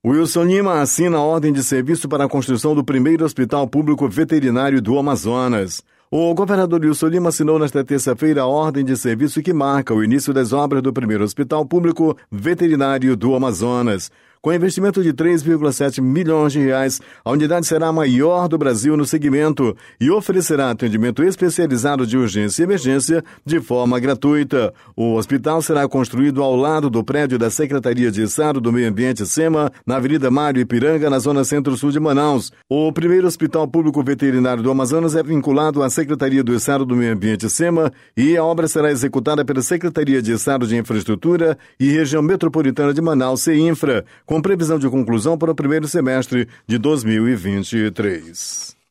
Wilson Lima assina a ordem de serviço para a construção do primeiro hospital público veterinário do Amazonas. O governador Wilson Lima assinou nesta terça-feira a ordem de serviço que marca o início das obras do primeiro hospital público veterinário do Amazonas. Com investimento de 3,7 milhões de reais, a unidade será a maior do Brasil no segmento e oferecerá atendimento especializado de urgência e emergência de forma gratuita. O hospital será construído ao lado do prédio da Secretaria de Estado do Meio Ambiente, SEMA, na Avenida Mário Ipiranga, na zona centro-sul de Manaus. O primeiro hospital público veterinário do Amazonas é vinculado à Secretaria do Estado do Meio Ambiente, SEMA, e a obra será executada pela Secretaria de Estado de Infraestrutura e Região Metropolitana de Manaus, CEINFRA, com previsão de conclusão para o primeiro semestre de 2023.